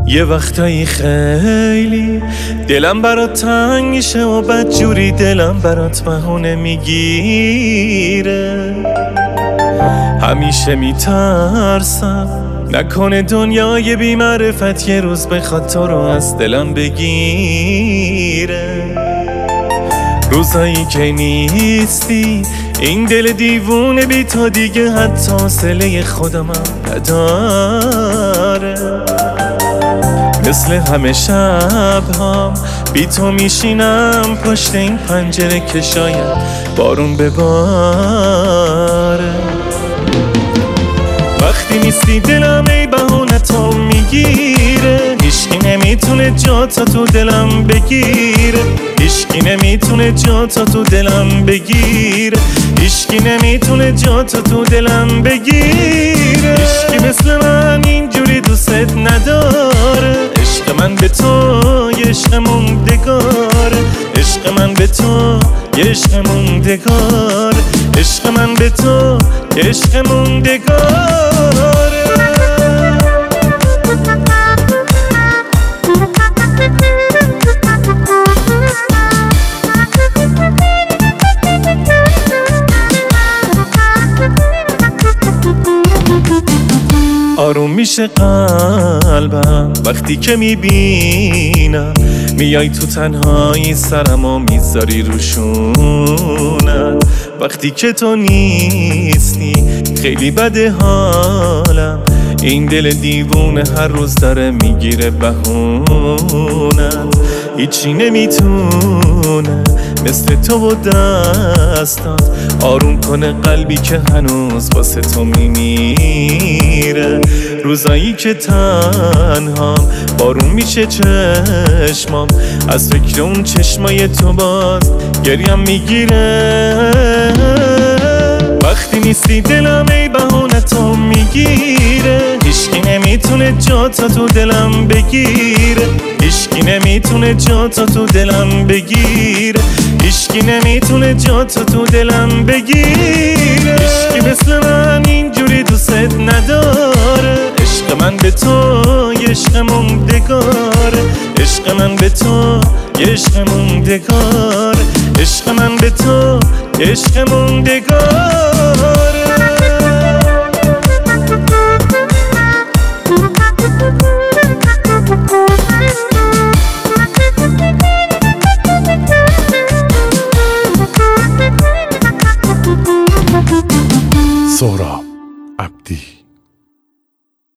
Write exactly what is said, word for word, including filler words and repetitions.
یه وقتایی خیلی دلم برات تنگ میشه و بدجوری دلم برات بهونه میگیره. همیشه میترسم نکنه دنیای بی معرفت یه روز بخواد تو رو از دلم بگیره. روزایی که نیستی این دل دیوونه بی تو دیگه حتی حوصله خودم هم نداره. مثل همه شب هم بی تو میشینم پشت این پنجره که شاید بارون بباره. وقتی نیستی دلم ای بهونه تو میگیره. هیچکی نمیتونه جاتو تو دلم بگیره. هیچکی نمیتونه جاتو تو دلم بگیره. هیچکی نمیتونه جاتو تو دلم بگیره. هیچکی مثل من اینجوری دوست نداره. عشق من به تو یه عشق موندگاره. عشق من به تو یه عشق موندگاره. عشق من به تو یه عشق موندگاره. آروم میشه قلبم وقتی که میبینم میای تو تنهایی سرمو میذاری روشونت. وقتی که تو نیستی خیلی بده حالم. این دل دیوونه هر روز داره میگیره بهونت. هیچی نمیتونه مثل تو و دستات آروم کنه قلبی که هنوز واسه تو میمیره. روزایی که تنهام بارون میشه چشمام از فکر اون چشمای تو باز گریم میگیره. وقتی نیستی دلم ای بهونه تو میگیره. هیچکی نمیتونه جاتو تو دلم بگیره. هیچکی نمیتونه جاتو تو دلم بگیره. هیچکی نمیتونه جاتو تو دلم بگیره. هیچکی مثل من اینجوری دوست نداره. عشق من به تو یه عشق موندگاره. عشق من به تو یه عشق موندگاره. عشق من به تو یه عشق موندگاره.